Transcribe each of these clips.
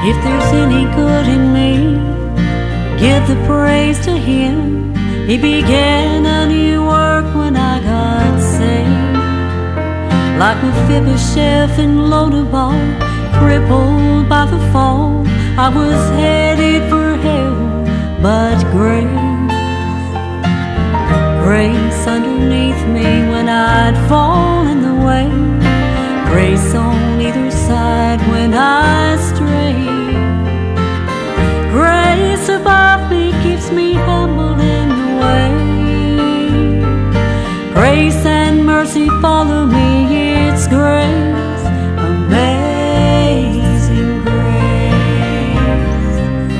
If there's any good in me, give the praise to Him. He began a new work when I got saved. Like Mephibosheth in Lodabar, crippled by the fall, I was headed for hell, but grace underneath me when I'd fallen away, grace on either side when I strayed. Grace above me keeps me humble in the way. Grace and mercy follow me, it's grace, amazing grace.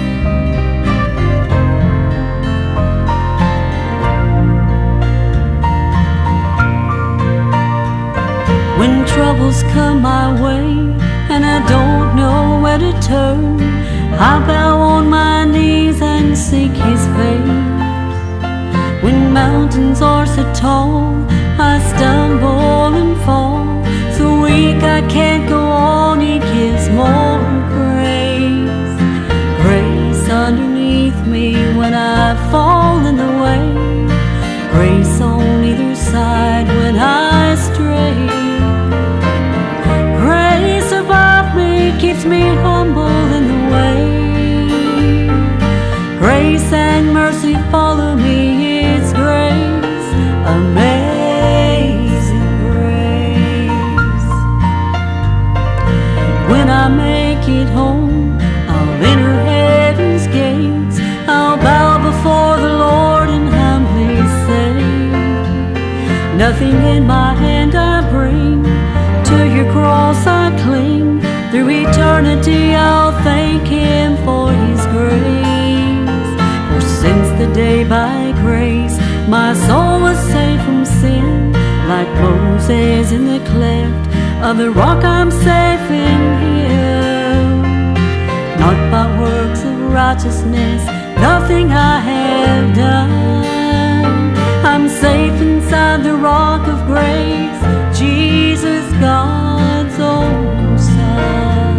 When troubles come my way and I don't know where to turn, I bow on my knees and seek His face. When mountains are so tall, I stumble and fall. So weak I can't go on, He gives more grace. Grace underneath me when I fall in the way, grace on either side when I stray. Grace above me keeps me humble in the way. Grace and mercy follow me, it's grace, amazing grace. When I make it home, I'll enter heaven's gates. I'll bow before the Lord and humbly say, nothing in my hand I bring, to your cross I cling. Through eternity I'll thank Him for His grace. For since the day by grace my soul was saved from sin, like Moses in the cleft of the rock I'm safe in Him. Not by works of righteousness, nothing I have done, I'm safe inside the rock of grace, Jesus, God's own Son.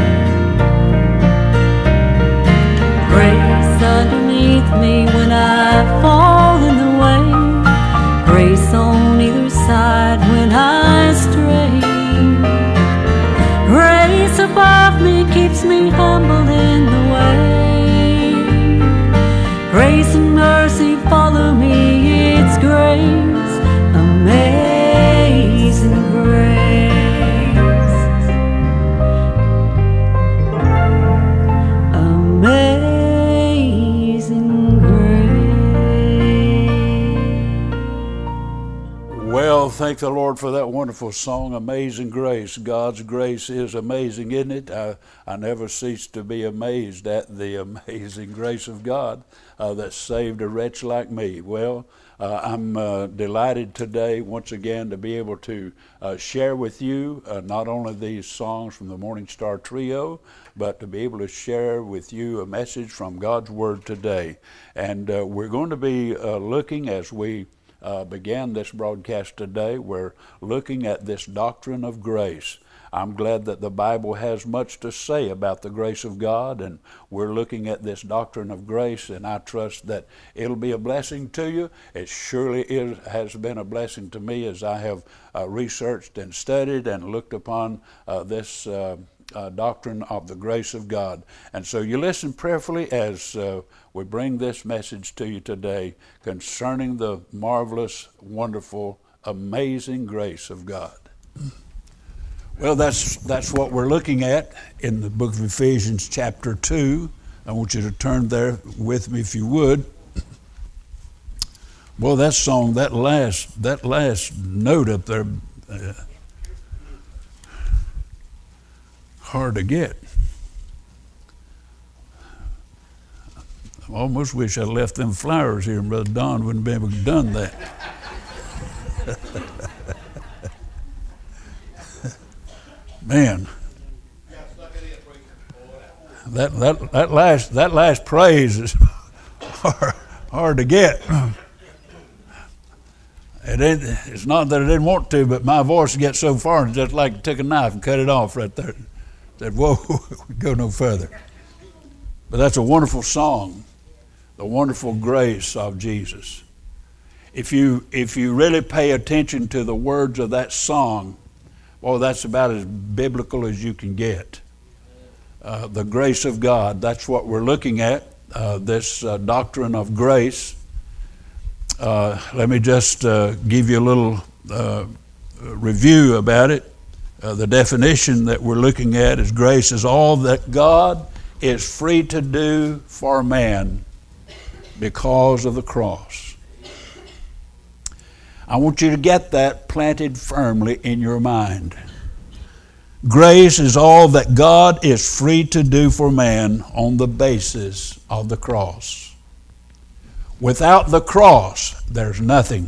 Grace underneath me when I fall in the way, grace on either side when I stray. Grace above me keeps me humble in the way. Grace and mercy follow me, it's grace, amazing grace. Amazing grace. Well, thank the Lord for that wonderful song, Amazing Grace. God's grace is amazing, isn't it? I never cease to be amazed at the amazing grace of God that saved a wretch like me. Well, I'm delighted today once again to be able to share with you not only these songs from the Morning Star Trio, but to be able to share with you a message from God's Word today. And we're going to be looking, as we began this broadcast today, we're looking at this doctrine of grace. I'm glad that the Bible has much to say about the grace of God, and we're looking at this doctrine of grace, and I trust that it'll be a blessing to you. It surely has been a blessing to me as I have researched and studied and looked upon this doctrine of the grace of God. And so you listen prayerfully as we bring this message to you today concerning the marvelous, wonderful, amazing grace of God. Well, that's what we're looking at in the book of Ephesians chapter 2. I want you to turn there with me if you would. Well, that song, that last note up there, hard to get. I almost wish I left them flowers here and Brother Don wouldn't be able to have done that. Man, that last praise is hard to get. It's not that I didn't want to, but my voice gets so far and just like took a knife and cut it off right there. Said, whoa, we go no further. But that's a wonderful song, the wonderful grace of Jesus. If you really pay attention to the words of that song, well, that's about as biblical as you can get. The grace of God, that's what we're looking at, this doctrine of grace. Let me just give you a little review about it. The definition that we're looking at is grace is all that God is free to do for man because of the cross. I want you to get that planted firmly in your mind. Grace is all that God is free to do for man on the basis of the cross. Without the cross, there's nothing.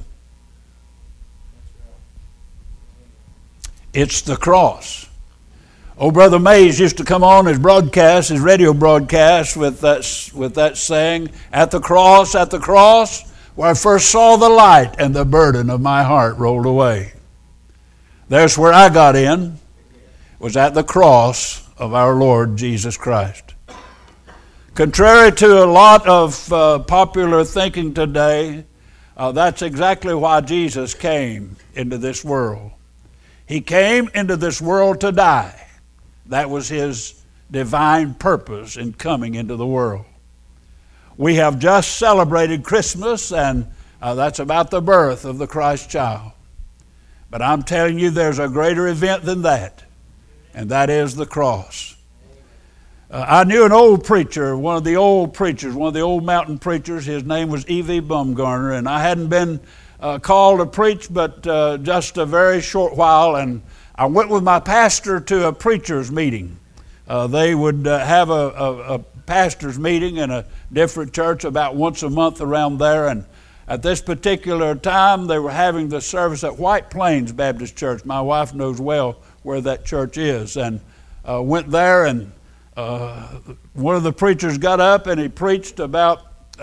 It's the cross. Oh, Brother Mays used to come on his broadcast, his radio broadcast, with that saying, at the cross, where I first saw the light and the burden of my heart rolled away. There's where I got in, was at the cross of our Lord Jesus Christ. Contrary to a lot of popular thinking today, that's exactly why Jesus came into this world. He came into this world to die. That was his divine purpose in coming into the world. We have just celebrated Christmas, and that's about the birth of the Christ child. But I'm telling you, there's a greater event than that, and that is the cross. I knew an old preacher, one of the old mountain preachers. His name was E.V. Bumgarner, and I hadn't been called to preach but just a very short while, and I went with my pastor to a preacher's meeting. They would have a pastor's meeting in a different church about once a month around there, and at this particular time they were having the service at White Plains Baptist Church. My wife knows well where that church is, and went there, and one of the preachers got up and he preached about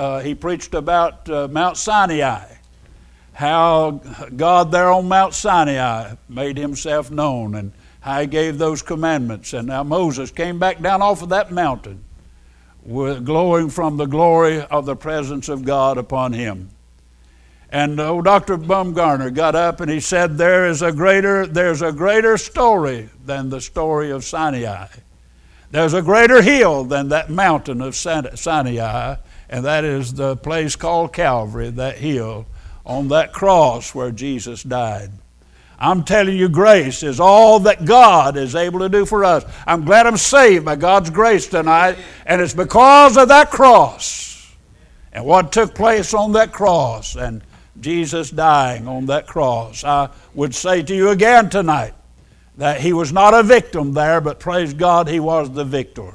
Mount Sinai. How God there on Mount Sinai made himself known, and how he gave those commandments. And now Moses came back down off of that mountain, glowing from the glory of the presence of God upon him. And Dr. Bumgarner got up and he said, there's a greater story than the story of Sinai. There's a greater hill than that mountain of Sinai, and that is the place called Calvary, that hill on that cross where Jesus died. I'm telling you, grace is all that God is able to do for us. I'm glad I'm saved by God's grace tonight, and it's because of that cross and what took place on that cross and Jesus dying on that cross. I would say to you again tonight that he was not a victim there, but praise God, he was the victor.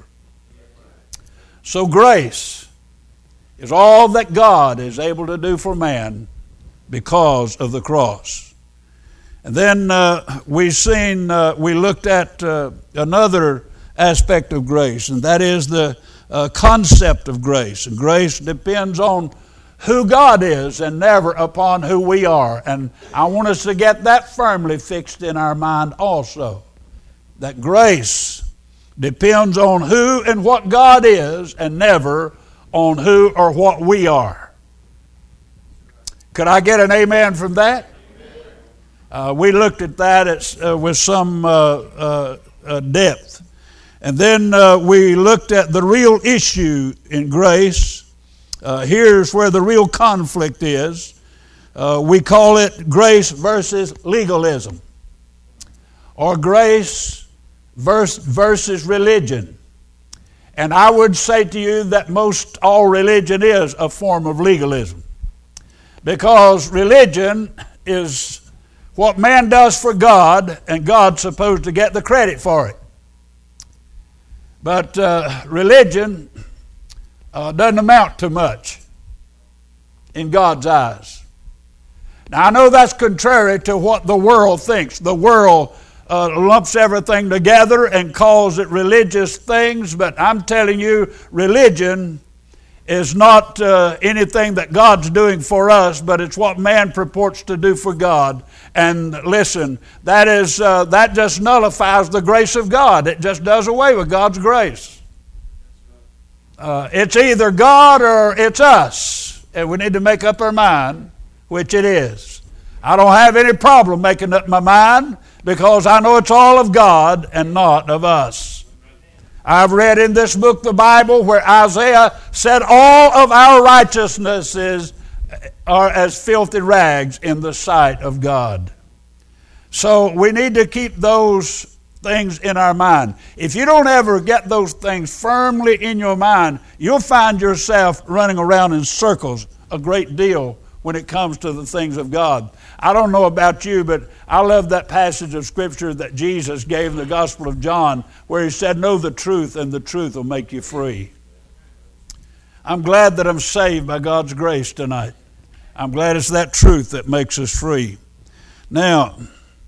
So grace is all that God is able to do for man because of the cross. And then we looked at another aspect of grace, and that is the concept of grace. And grace depends on who God is and never upon who we are. And I want us to get that firmly fixed in our mind also. That grace depends on who and what God is and never on who or what we are. Could I get an amen from that? We looked at that with some depth. And then we looked at the real issue in grace. Here's where the real conflict is. We call it grace versus legalism, or grace versus religion. And I would say to you that most all religion is a form of legalism. Because religion is what man does for God, and God's supposed to get the credit for it. But religion doesn't amount to much in God's eyes. Now, I know that's contrary to what the world thinks. The world lumps everything together and calls it religious things, but I'm telling you, religion is not anything that God's doing for us, but it's what man purports to do for God. And listen, that just nullifies the grace of God. It just does away with God's grace. It's either God or it's us, and we need to make up our mind which it is. I don't have any problem making up my mind because I know it's all of God and not of us. I've read in this book, the Bible, where Isaiah said all of our righteousnesses are as filthy rags in the sight of God. So we need to keep those things in our mind. If you don't ever get those things firmly in your mind, you'll find yourself running around in circles a great deal when it comes to the things of God. I don't know about you, but I love that passage of Scripture that Jesus gave in the Gospel of John where he said, know the truth and the truth will make you free. I'm glad that I'm saved by God's grace tonight. I'm glad it's that truth that makes us free. Now,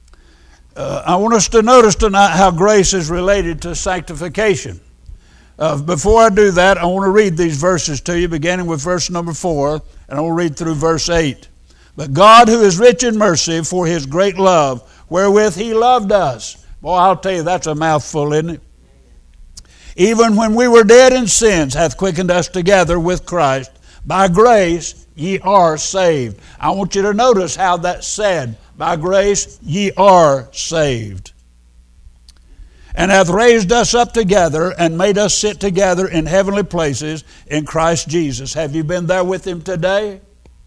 I want us to notice tonight how grace is related to sanctification. Before I do that, I want to read these verses to you, beginning with verse number 4, and I will read through verse 8. But God, who is rich in mercy, for his great love, wherewith he loved us. Boy, I'll tell you, that's a mouthful, isn't it? Even when we were dead in sins, hath quickened us together with Christ. By grace ye are saved. I want you to notice how that's said. By grace ye are saved. And hath raised us up together and made us sit together in heavenly places in Christ Jesus. Have you been there with him today?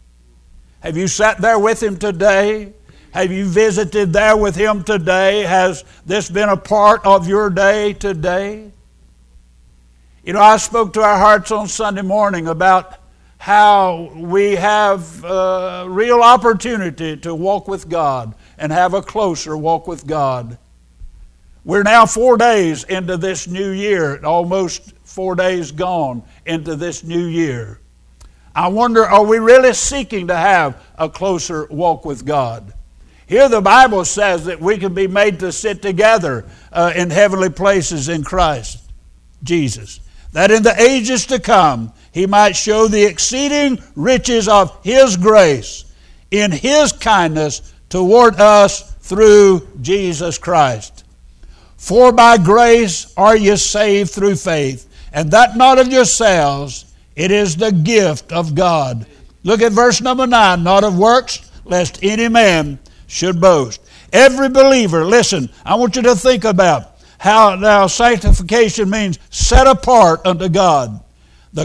Have you sat there with him today? Have you visited there with him today? Has this been a part of your day today? You know, I spoke to our hearts on Sunday morning about how we have a real opportunity to walk with God and have a closer walk with God. We're now 4 days into this new year, almost 4 days gone into this new year. I wonder, are we really seeking to have a closer walk with God? Here the Bible says that we can be made to sit together in heavenly places in Christ Jesus, that in the ages to come he might show the exceeding riches of his grace in his kindness toward us through Jesus Christ. For by grace are ye saved through faith, and that not of yourselves, it is the gift of God. Look at verse number 9, not of works, lest any man should boast. Every believer, listen, I want you to think about how now sanctification means set apart unto God. The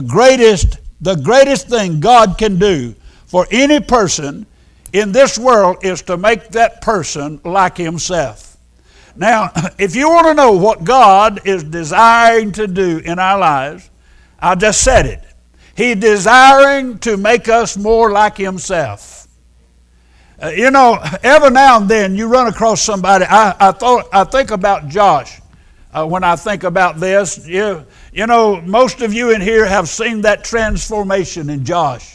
greatest thing God can do for any person in this world is to make that person like himself. Now, if you want to know what God is desiring to do in our lives, I just said it. He's desiring to make us more like himself. You know, every now and then you run across somebody. I think about Josh when I think about this. You know, most of you in here have seen that transformation in Josh.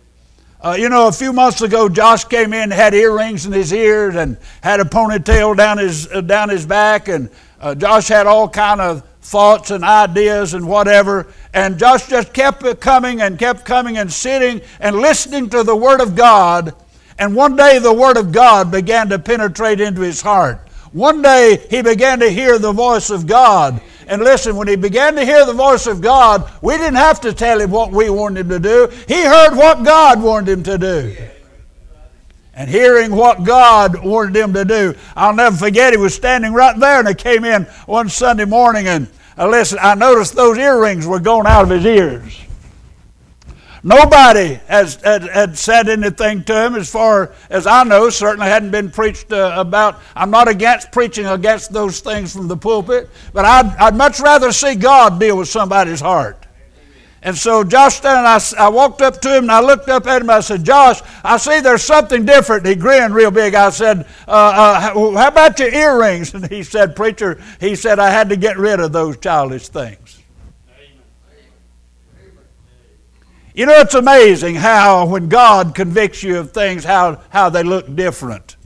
You know, a few months ago, Josh came in, had earrings in his ears, and had a ponytail down his back, and Josh had all kind of thoughts and ideas and whatever. And Josh just kept coming and sitting and listening to the Word of God. And one day the Word of God began to penetrate into his heart. One day he began to hear the voice of God. And listen, when he began to hear the voice of God, we didn't have to tell him what we wanted him to do. He heard what God wanted him to do. And hearing what God wanted him to do, I'll never forget, he was standing right there, and he came in one Sunday morning, and listen, I noticed those earrings were going out of his ears. Nobody had said anything to him, as far as I know. Certainly hadn't been preached about. I'm not against preaching against those things from the pulpit, but I'd much rather see God deal with somebody's heart. And so Josh standing, I walked up to him and I looked up at him. I said, Josh, I see there's something different. He grinned real big. I said, how about your earrings? And he said, preacher, he said, I had to get rid of those childish things. You know, it's amazing how when God convicts you of things, how they look different.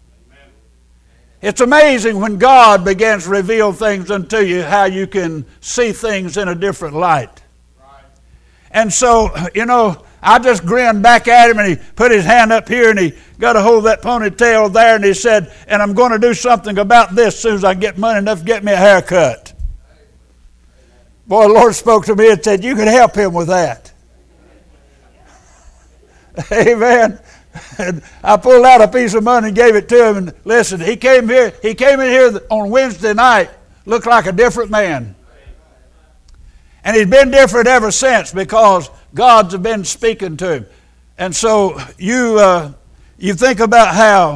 It's amazing when God begins to reveal things unto you, how you can see things in a different light. And so, I just grinned back at him, and he put his hand up here, and he got a hold of that ponytail there, and he said, and I'm going to do something about this as soon as I get money enough to get me a haircut. Boy, the Lord spoke to me and said, you can help him with that. Amen. And I pulled out a piece of money and gave it to him, and listen, he came in here on Wednesday night, looked like a different man. And he's been different ever since because God's been speaking to him. And so you think about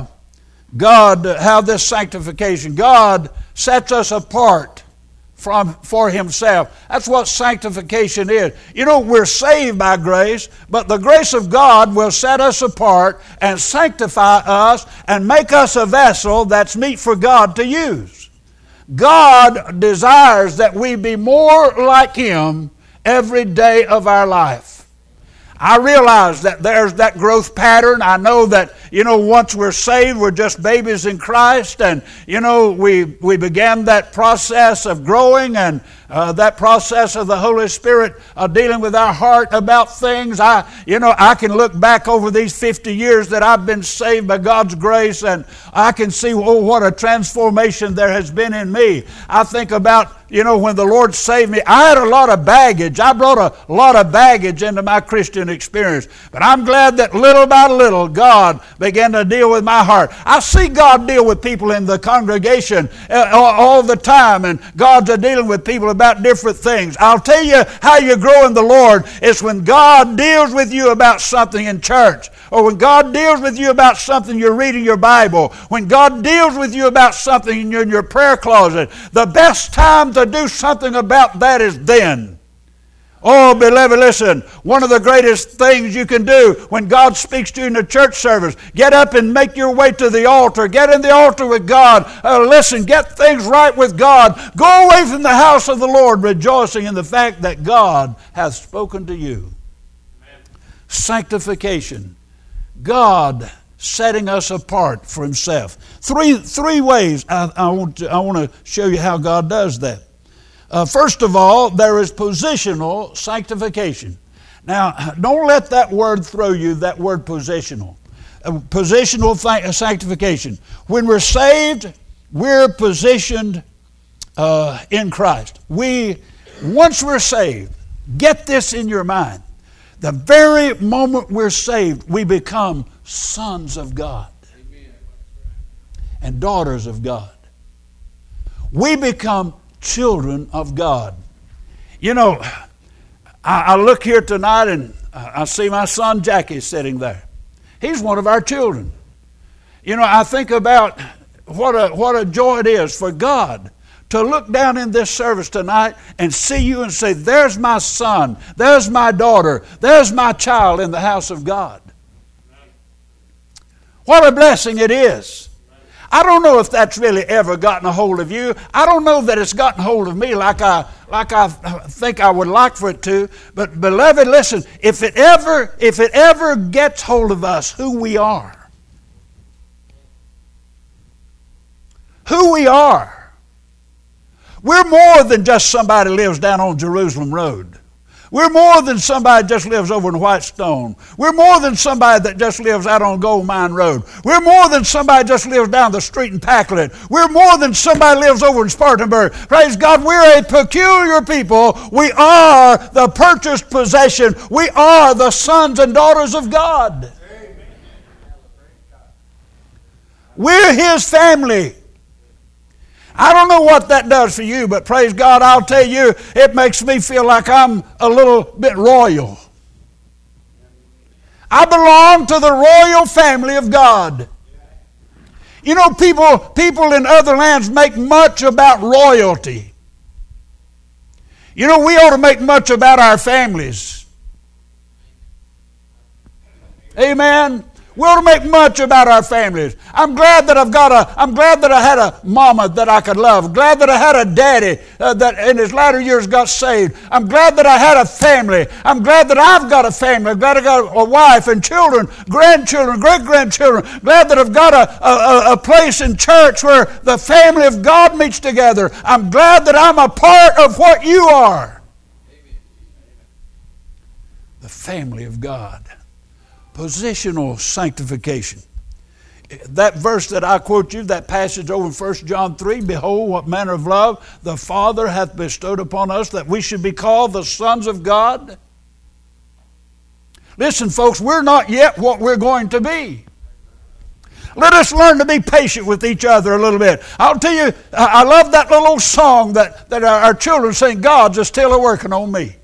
how this sanctification, God sets us apart for himself. That's what sanctification is. We're saved by grace, but the grace of God will set us apart and sanctify us and make us a vessel that's meet for God to use. God desires that we be more like him every day of our life. I realize that there's that growth pattern. I know that, once we're saved, we're just babies in Christ. And, we began that process of growing and that process of the Holy Spirit dealing with our heart about things. I can look back over these 50 years that I've been saved by God's grace, and I can see, what a transformation there has been in me. I think about, when the Lord saved me, I had a lot of baggage. I brought a lot of baggage into my Christian experience. But I'm glad that little by little, God began to deal with my heart. I see God deal with people in the congregation all the time, and God's dealing with people about different things. I'll tell you how you grow in the Lord. It's when God deals with you about something in church, or when God deals with you about something you're reading your Bible, when God deals with you about something in your prayer closet. The best time to do something about that is then. Oh, beloved, listen, one of the greatest things you can do when God speaks to you in the church service, get up and make your way to the altar. Get in the altar with God. Listen, get things right with God. Go away from the house of the Lord, rejoicing in the fact that God hath spoken to you. Amen. Sanctification. God setting us apart for himself. Three ways I want to show you how God does that. First of all, there is positional sanctification. Now, don't let that word throw you, that word positional. Positional sanctification. When we're saved, we're positioned in Christ. Once we're saved, get this in your mind. The very moment we're saved, we become sons of God. Amen. And daughters of God. We become children of God. I look here tonight and I see my son Jackie sitting there. He's one of our children. I think about what a joy it is for God to look down in this service tonight and see you and say, there's my son, there's my daughter, there's my child in the house of God. What a blessing it is. I don't know if that's really ever gotten a hold of you. I don't know that it's gotten hold of me like I think I would like for it to. But beloved, listen, if it ever gets hold of us, who we are. Who we are. We're more than just somebody who lives down on Jerusalem Road. We're more than somebody that just lives over in Whitestone. We're more than somebody that just lives out on Gold Mine Road. We're more than somebody that just lives down the street in Packlet. We're more than somebody that lives over in Spartanburg. Praise God, we're a peculiar people. We are the purchased possession. We are the sons and daughters of God. Amen. We're his family. I don't know what that does for you, but praise God, I'll tell you, it makes me feel like I'm a little bit royal. I belong to the royal family of God. People in other lands make much about royalty. We ought to make much about our families. Amen. We ought to make much about our families. I'm glad that I had a mama that I could love. Glad that I had a daddy that in his latter years got saved. I'm glad that I had a family. I'm glad that I've got a family. I'm glad I got a wife and children, grandchildren, great-grandchildren. Glad that I've got a place in church where the family of God meets together. I'm glad that I'm a part of what you are. the family of God. Positional sanctification. That verse that I quote you, that passage over in 1 John 3, behold, what manner of love the Father hath bestowed upon us, that we should be called the sons of God. Listen, folks, we're not yet what we're going to be. Let us learn to be patient with each other a little bit. I'll tell you, I love that little old song that our children sing, God's still working on me.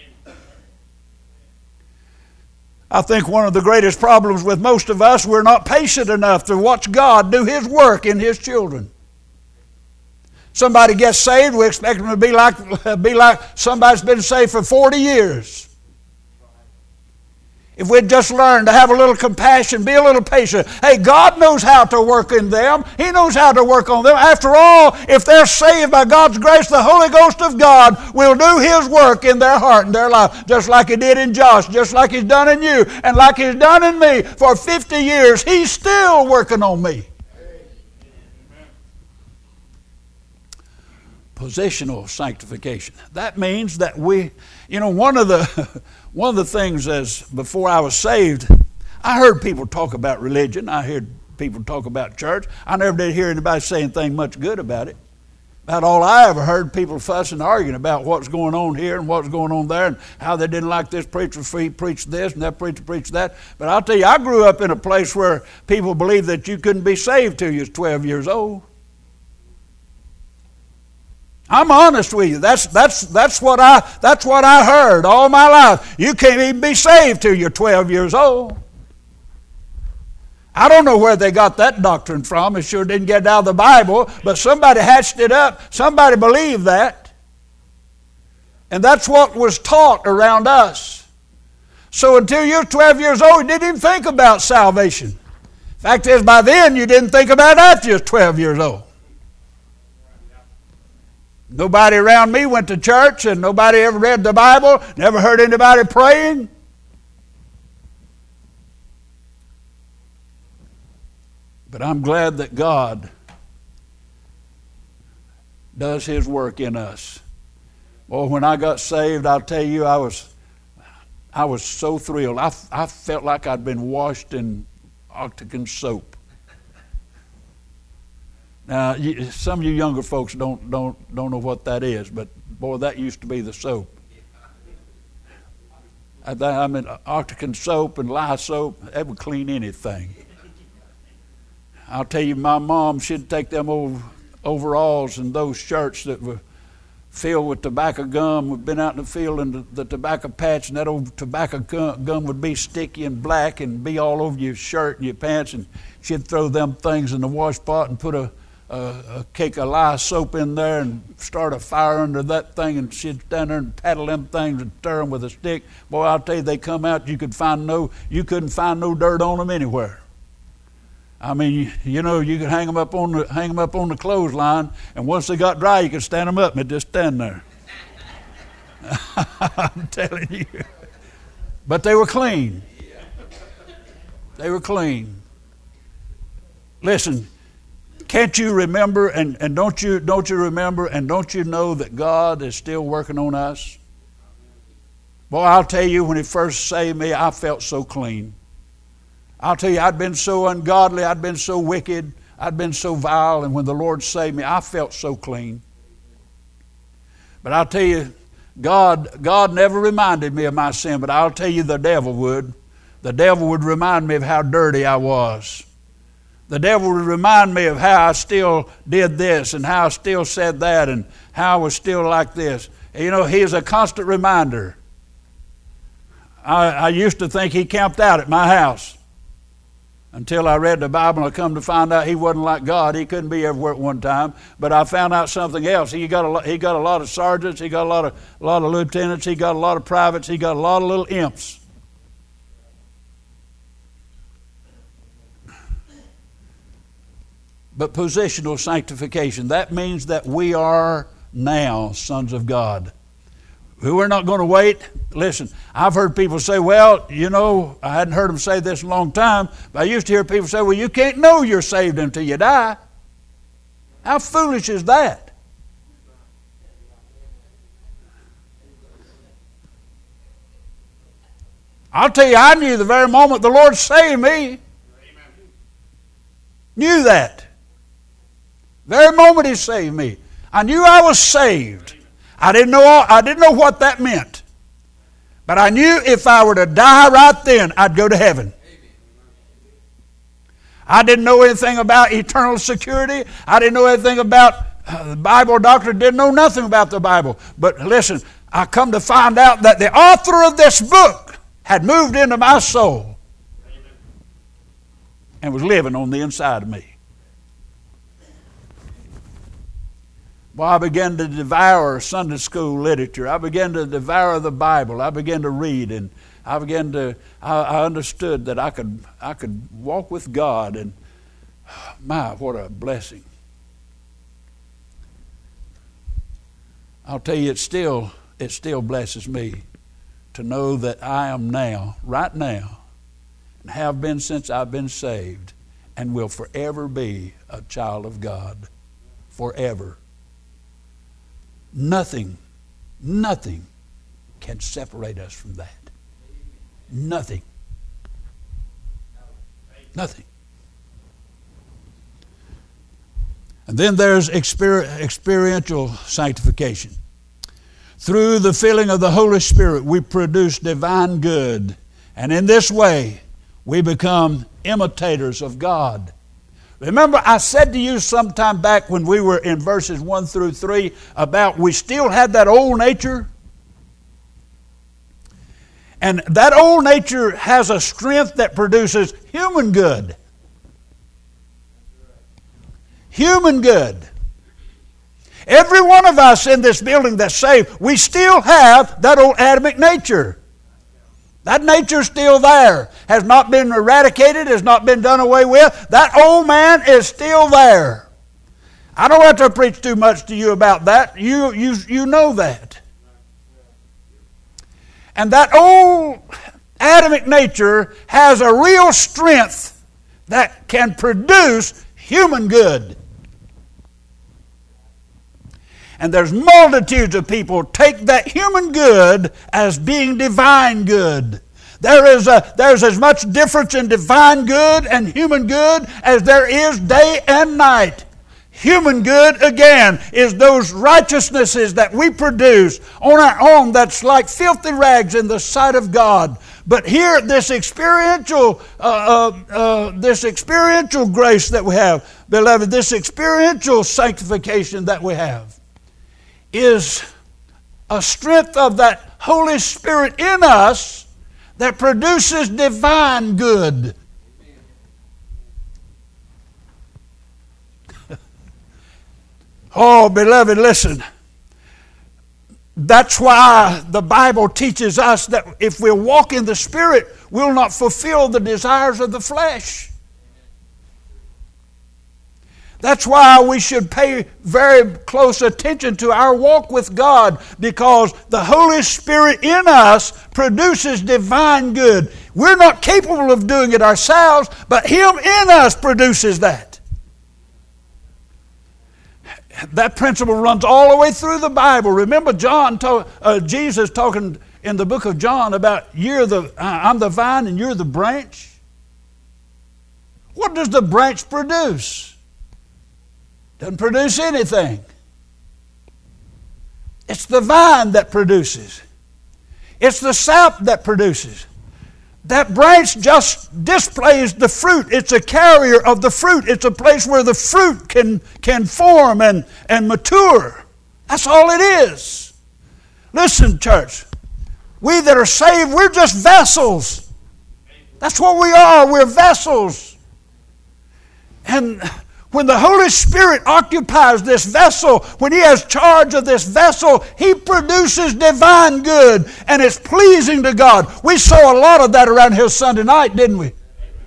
I think one of the greatest problems with most of us, we're not patient enough to watch God do His work in His children. Somebody gets saved, we expect them to be like somebody's been saved for 40 years. If we'd just learn to have a little compassion, be a little patient. Hey, God knows how to work in them. He knows how to work on them. After all, if they're saved by God's grace, the Holy Ghost of God will do His work in their heart and their life, just like He did in Josh, just like He's done in you, and like He's done in me. For 50 years, He's still working on me. Positional sanctification. That means that we, one of the things as before I was saved, I heard people talk about religion. I heard people talk about church. I never did hear anybody say anything much good about it. About all I ever heard, people fussing and arguing about what's going on here and what's going on there and how they didn't like this preacher preached this and that preacher preached that. But I'll tell you, I grew up in a place where people believed that you couldn't be saved till you was 12 years old. I'm honest with you. That's what I heard all my life. You can't even be saved till you're 12 years old. I don't know where they got that doctrine from. It sure didn't get out of the Bible, but somebody hatched it up. Somebody believed that. And that's what was taught around us. So until you're 12 years old, you didn't even think about salvation. Fact is, by then you didn't think about it after you was 12 years old. Nobody around me went to church, and nobody ever read the Bible, never heard anybody praying. But I'm glad that God does His work in us. Well, when I got saved, I'll tell you, I was so thrilled. I felt like I'd been washed in Octagon soap. Now, some of you younger folks don't know what that is, but boy, that used to be the soap. I mean, Octagon soap and lye soap, that would clean anything. I'll tell you, my mom, she'd take them old overalls and those shirts that were filled with tobacco gum. We'd been out in the field and the tobacco patch, and that old tobacco gum would be sticky and black and be all over your shirt and your pants, and she'd throw them things in the wash pot and put a cake of lye soap in there and start a fire under that thing, and she'd stand there and paddle them things and stir them with a stick. Boy, I'll tell you, they come out, you couldn't find no dirt on them anywhere. I mean, you could hang them up on the clothesline, and once they got dry, you could stand them up and they'd just stand there. I'm telling you. But they were clean. They were clean. Listen, can't you remember and don't you remember and don't you know that God is still working on us? Boy, I'll tell you, when He first saved me, I felt so clean. I'll tell you, I'd been so ungodly, I'd been so wicked, I'd been so vile, and when the Lord saved me, I felt so clean. But I'll tell you, God never reminded me of my sin, but I'll tell you, the devil would. The devil would remind me of how dirty I was. The devil would remind me of how I still did this and how I still said that and how I was still like this. He is a constant reminder. I used to think he camped out at my house until I read the Bible, and I come to find out he wasn't like God. He couldn't be everywhere at one time. But I found out something else. He got a lot of sergeants. He got a lot of lieutenants. He got a lot of privates. He got a lot of little imps. But positional sanctification, that means that we are now sons of God. We're not going to wait. Listen, I've heard people say, well, I hadn't heard them say this in a long time, but I used to hear people say, well, you can't know you're saved until you die. How foolish is that? I'll tell you, I knew the very moment the Lord saved me. Knew that. Very moment He saved me. I knew I was saved. I didn't know what that meant. But I knew if I were to die right then, I'd go to heaven. I didn't know anything about eternal security. I didn't know anything about the Bible doctrine. Didn't know nothing about the Bible. But listen, I come to find out that the author of this book had moved into my soul and was living on the inside of me. Well, I began to devour Sunday school literature. I began to devour the Bible. I began to read, and I understood that I could walk with God, and my, what a blessing. I'll tell you, it still blesses me to know that I am now, right now, and have been since I've been saved, and will forever be a child of God. Forever. Nothing can separate us from that. Nothing. Nothing. And then there's experiential sanctification. Through the filling of the Holy Spirit, we produce divine good. And in this way, we become imitators of God. Remember, I said to you sometime back when we were in verses 1 through 3 about we still had that old nature. And that old nature has a strength that produces human good. Human good. Every one of us in this building that's saved, we still have that old Adamic nature. That nature's still there. Has not been eradicated, has not been done away with. That old man is still there. I don't have to preach too much to you about that. You know that. And that old Adamic nature has a real strength that can produce human good. And there's multitudes of people take that human good as being divine good. There's as much difference in divine good and human good as there is day and night. Human good, again, is those righteousnesses that we produce on our own that's like filthy rags in the sight of God. But here, this experiential grace that we have, beloved, this experiential sanctification that we have, is a strength of that Holy Spirit in us that produces divine good. Oh, beloved, listen. That's why the Bible teaches us that if we walk in the Spirit, we'll not fulfill the desires of the flesh. That's why we should pay very close attention to our walk with God, because the Holy Spirit in us produces divine good. We're not capable of doing it ourselves, but Him in us produces that. That principle runs all the way through the Bible. Remember Jesus talking in the book of John about I'm the vine and you're the branch. What does the branch produce? Doesn't produce anything. It's the vine that produces. It's the sap that produces. That branch just displays the fruit. It's a carrier of the fruit. It's a place where the fruit can form and mature. That's all it is. Listen, church. We that are saved, we're just vessels. That's what we are. We're vessels. And when the Holy Spirit occupies this vessel, when He has charge of this vessel, He produces divine good, and it's pleasing to God. We saw a lot of that around here Sunday night, didn't we?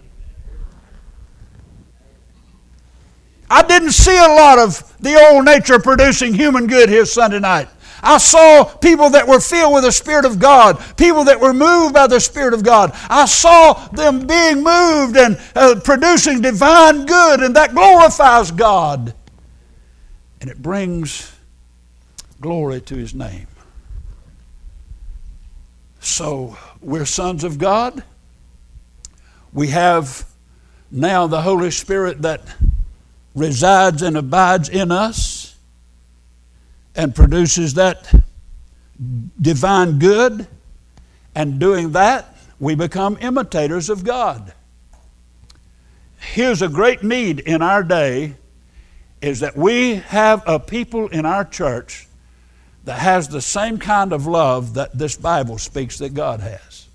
I didn't see a lot of the old nature producing human good here Sunday night. I saw people that were filled with the Spirit of God, people that were moved by the Spirit of God. I saw them being moved and producing divine good, and that glorifies God. And it brings glory to His name. So we're sons of God. We have now the Holy Spirit that resides and abides in us and produces that divine good. And doing that, we become imitators of God. Here's a great need in our day, is that we have a people in our church that has the same kind of love that this Bible speaks that God has.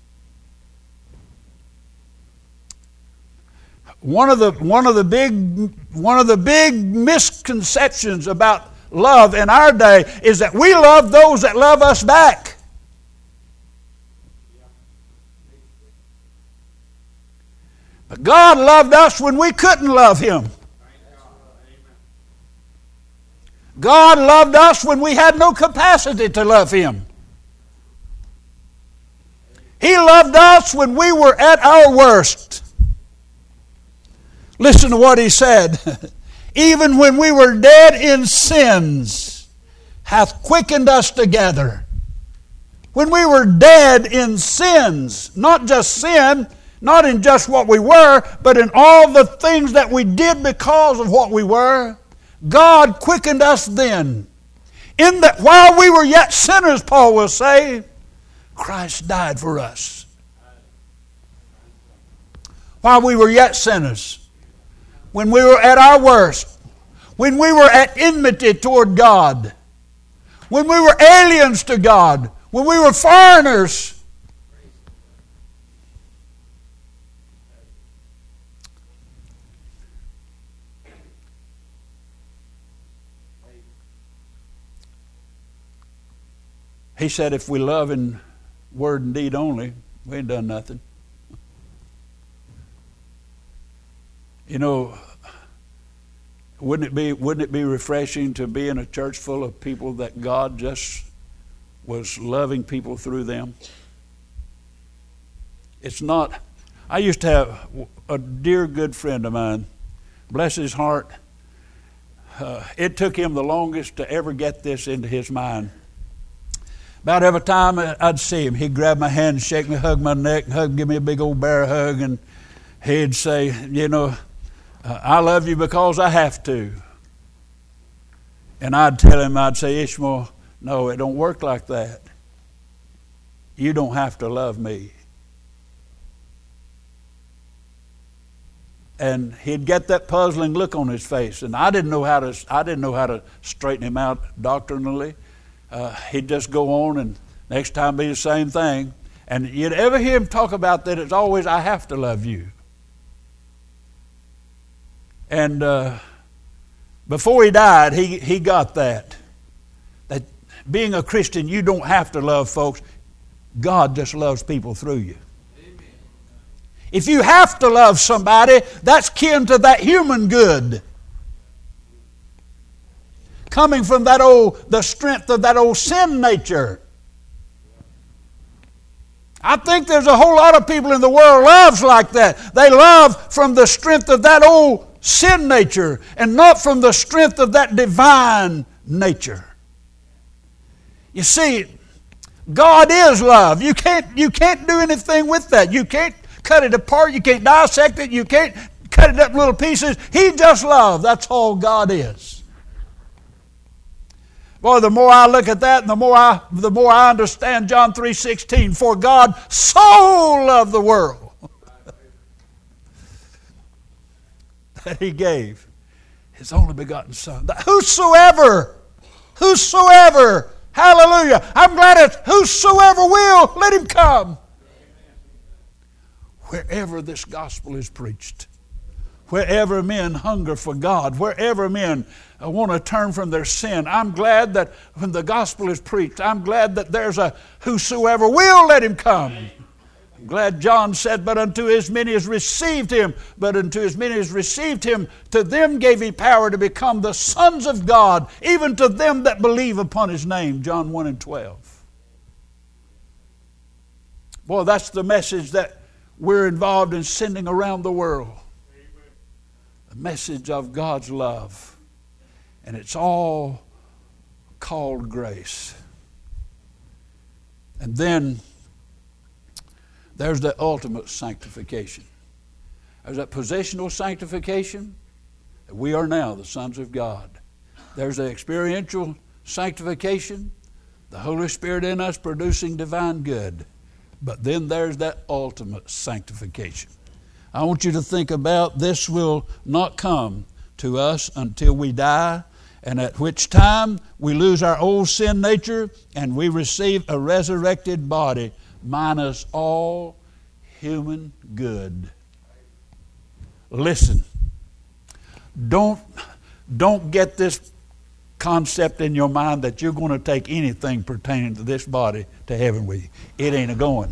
One of the big misconceptions about love in our day is that we love those that love us back. But God loved us when we couldn't love Him. God loved us when we had no capacity to love Him. He loved us when we were at our worst. Listen to what He said. Even when we were dead in sins, hath quickened us together. When we were dead in sins, not just sin, not in just what we were, but in all the things that we did because of what we were, God quickened us then. In that while we were yet sinners, Paul will say, Christ died for us. While we were yet sinners, when we were at our worst, when we were at enmity toward God, when we were aliens to God, when we were foreigners, He said, if we love in word and deed only, we ain't done nothing. You know, wouldn't it be refreshing to be in a church full of people that God just was loving people through them? It's not. I used to have a dear good friend of mine, bless his heart. It took him the longest to ever get this into his mind. About every time I'd see him, he'd grab my hand, shake me, hug my neck, give me a big old bear hug, and he'd say, I love you because I have to. And I'd tell him, I'd say, Ishmael, no, it don't work like that. You don't have to love me. And he'd get that puzzling look on his face, and I didn't know how to straighten him out doctrinally. He'd just go on, and next time be the same thing. And you'd ever hear him talk about that, it's always, I have to love you. And before he died, he got that being a Christian, you don't have to love folks. God just loves people through you. Amen. If you have to love somebody, that's kin to that human good. Coming from the strength of that old sin nature. I think there's a whole lot of people in the world loves like that. They love from the strength of that old sin nature and not from the strength of that divine nature. You see, God is love. You can't do anything with that. You can't cut it apart. You can't dissect it. You can't cut it up in little pieces. He just love. That's all God is. Boy, the more I look at that, the more I understand John 3:16. For God so loved the world that He gave His only begotten Son. That whosoever, hallelujah, I'm glad it's whosoever will, let him come. Wherever this gospel is preached, wherever men hunger for God, wherever men want to turn from their sin, I'm glad that when the gospel is preached, I'm glad that there's a whosoever will, let him come. I'm glad John said, but unto as many as received him, to them gave he power to become the sons of God, even to them that believe upon his name. John 1:12. Boy, that's the message that we're involved in sending around the world. The message of God's love. And it's all called grace. And then There's the ultimate sanctification. There's that positional sanctification. We are now the sons of God. There's the experiential sanctification, the Holy Spirit in us producing divine good. But then there's that ultimate sanctification. I want you to think about this will not come to us until we die, and at which time we lose our old sin nature and we receive a resurrected body minus all human good. Listen, don't get this concept in your mind that you're going to take anything pertaining to this body to heaven with you. It ain't a-going.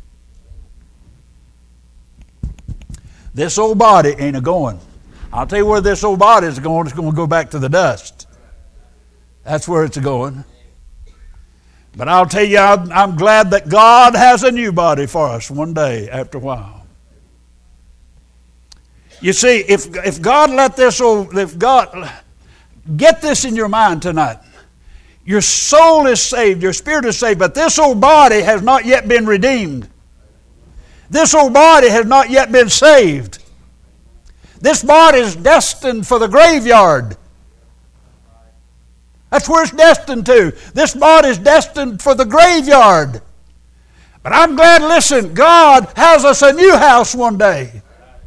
This old body ain't a-going. I'll tell you where this old body is going. It's going to go back to the dust. That's where it's going. But I'll tell you, I'm glad that God has a new body for us one day after a while. You see, if God let this old, if God, get this in your mind tonight. Your soul is saved, your spirit is saved, but this old body has not yet been redeemed. This old body has not yet been saved. This body is destined for the graveyard. That's where it's destined to. This body is destined for the graveyard. But I'm glad, listen, God has us a new house one day.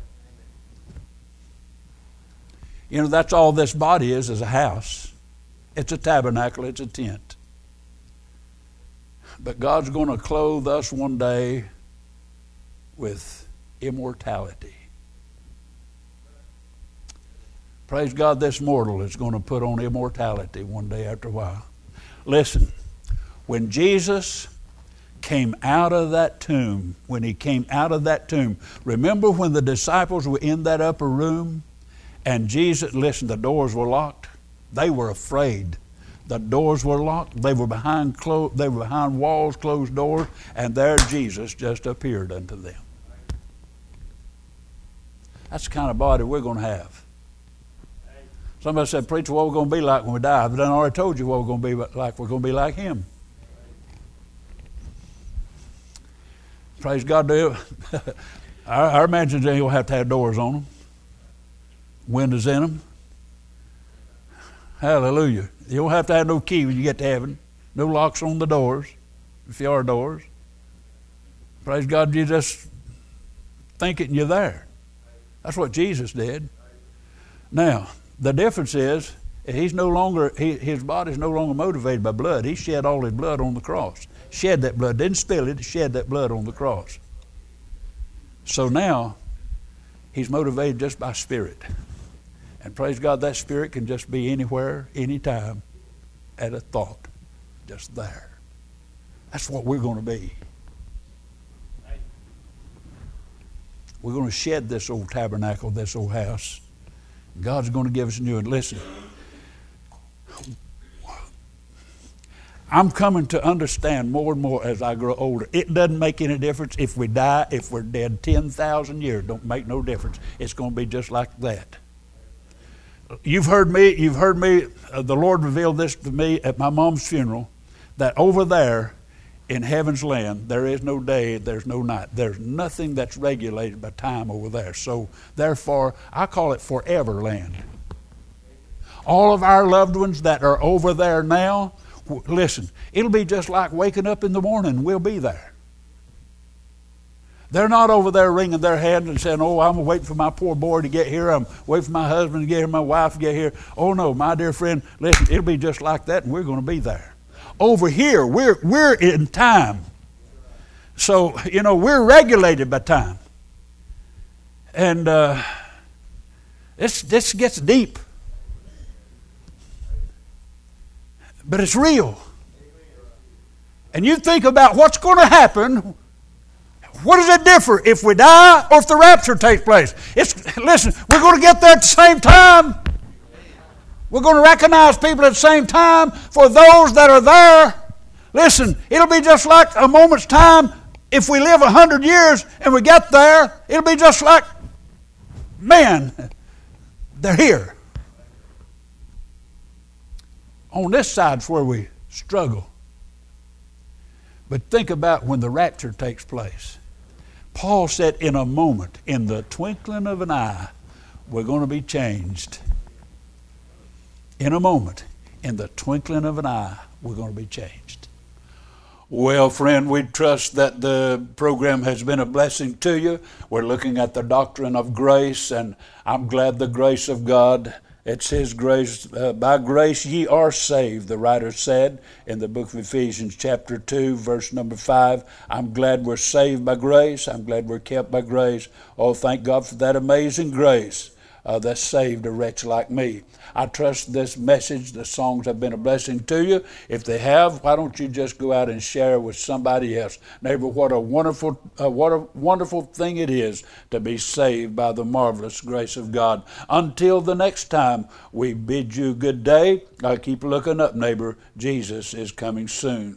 You know, that's all this body is a house. It's a tabernacle, it's a tent. But God's going to clothe us one day with immortality. Praise God, this mortal is going to put on immortality one day after a while. Listen, when Jesus came out of that tomb, remember when the disciples were in that upper room and Jesus, listen, the doors were locked? They were afraid. The doors were locked. They were behind walls, closed doors, and there Jesus just appeared unto them. That's the kind of body we're going to have. Somebody said, preacher, what we're going to be like when we die? But I already told you what we're going to be like. We're going to be like Him. Praise God. Our mansions ain't going to have doors on them, windows in them. Hallelujah. You don't have to have no key when you get to heaven. No locks on the doors, if you are doors. Praise God, you just think it and you're there. That's what Jesus did. Now, the difference is his body's no longer motivated by blood. He shed all his blood on the cross. Shed that blood. Didn't spill it. Shed that blood on the cross. So now he's motivated just by spirit. And praise God, that spirit can just be anywhere, anytime, at a thought. Just there. That's what we're going to be. We're going to shed this old tabernacle, this old house. God's going to give us a new one. Listen, I'm coming to understand more and more as I grow older. It doesn't make any difference if we die, if we're dead 10,000 years. Don't make no difference. It's going to be just like that. You've heard me, the Lord revealed this to me at my mom's funeral, that over there in heaven's land, there is no day, there's no night. There's nothing that's regulated by time over there. So therefore, I call it forever land. All of our loved ones that are over there now, listen, it'll be just like waking up in the morning. We'll be there. They're not over there wringing their hands and saying, oh, I'm waiting for my poor boy to get here. I'm waiting for my husband to get here, my wife to get here. Oh, no, my dear friend, listen, it'll be just like that, and we're going to be there. Over here, we're in time. So, you know, we're regulated by time. And this gets deep. But it's real. And you think about what's going to happen. What does it differ if we die or if the rapture takes place? Listen, we're going to get there at the same time. We're going to recognize people at the same time. For those that are there, listen, it'll be just like a moment's time. If we live 100 years and we get there, it'll be just like, man, they're here. On this side's where we struggle. But think about when the rapture takes place. Paul said, in a moment, in the twinkling of an eye, we're going to be changed. In a moment, in the twinkling of an eye, we're going to be changed. Well, friend, we trust that the program has been a blessing to you. We're looking at the doctrine of grace, and I'm glad the grace of God, it's His grace. By grace ye are saved, the writer said in the book of Ephesians chapter 2, verse number 5. I'm glad we're saved by grace. I'm glad we're kept by grace. Oh, thank God for that amazing grace that saved a wretch like me. I trust this message, the songs have been a blessing to you. If they have, why don't you just go out and share with somebody else? Neighbor, what a wonderful thing it is to be saved by the marvelous grace of God. Until the next time, we bid you good day. Keep looking up, neighbor. Jesus is coming soon.